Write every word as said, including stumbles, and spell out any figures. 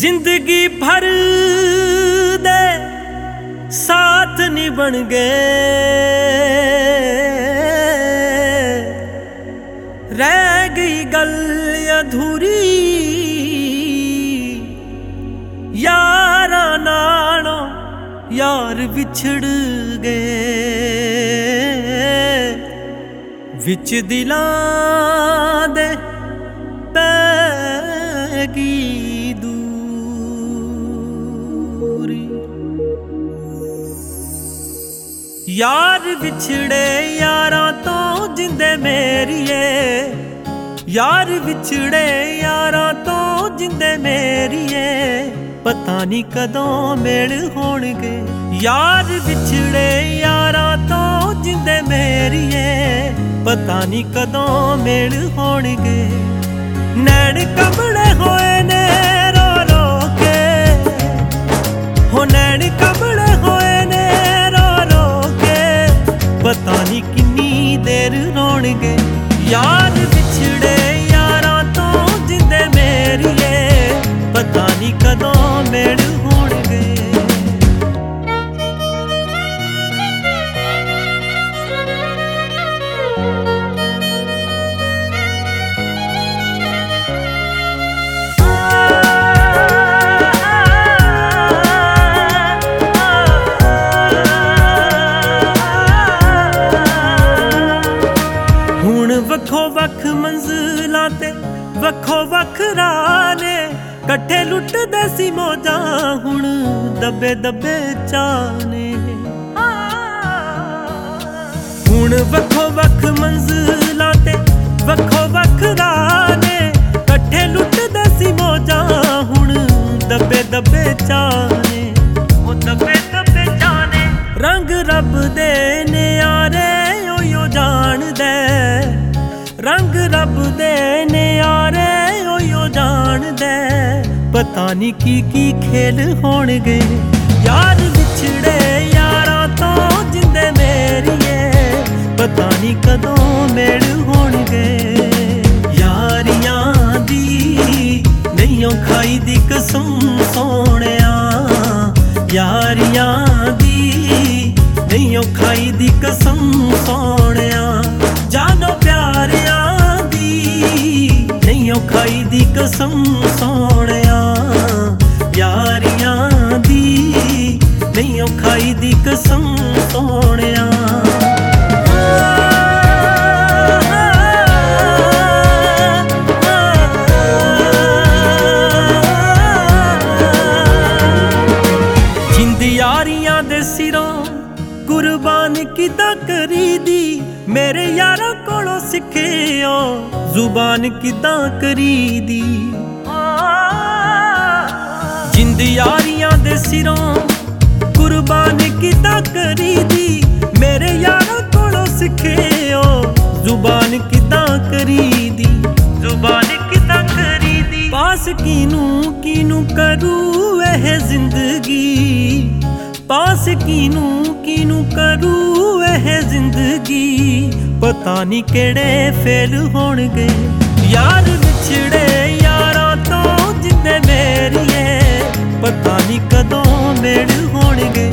जिंदगी भर दे साथ नहीं बन गए, रह गई गल अधूरी यारा नालों यार बिछड़ गए। विच दिलां दे पैगी यार बिछड़े यारां तो जिंदे मेरिए, यार बिछड़े यारां तो जिंदे मेरिए, पता नहीं कदों मेल होणगे। यार बिछड़े यारां तो जिंदे मेरिए, पता नहीं कदों मेल होणगे। नैन कमले होए ने रो रो के, हो नैन कमले होए ने पता नहीं किन्नी देर रोणगे। यार बिछड़े यारां तो जिंदे मेरिए, पता नहीं कदों मेल होणगे। वखो वख मंजिलां ते वखो वख राह ने, कट्ठे लुटदे सी मौजां हुण दबे दबे चाने। हुण वखो वख मंजिलां ते वखो वख राह ने, कट्ठे लुटदे सी मौजां हुण दबे दबे चाने। ओ दबे दबे चाने रंग रब दे न्यारे ओयो जाणदे, रंग रब दे न्यारे ओयो जाणदे, पता नहीं की की खेल होणगे। यार बिछड़े यारां तो जिंदे मेरिए, पता नहीं कदों मेल होणगे। यारियां दी नहीं खाई दी कसम सोहणिया, यारियां दी नहीं खाई दी कसम सोहणिया, जानो प्यारियां दी नहीं खाई दी कसम सोहणिया। यारियां दी नहीं खाई दी कसम सोहणिया। जिंद यारियां दे सिरों कुर्बान किदां करी दी, मेरे यारां कोलों सिक्खियो जुबान किदां करी दी। जिंद यारियां दे सिरों कुर्बान किदां करी दी, मेरे यारां कोलों सिक्खियो जुबान किदां करी दी। जुबान किदां करी दी पास कीनू कीनू करू एह जिंदगी, पास कीनू कीनू करू एह जिंदगी, पता नहीं केड़े फेल होणगे। यार बिछड़े यारां तो जिंदे मेरिए, पता नहीं कदों मेल होणगे।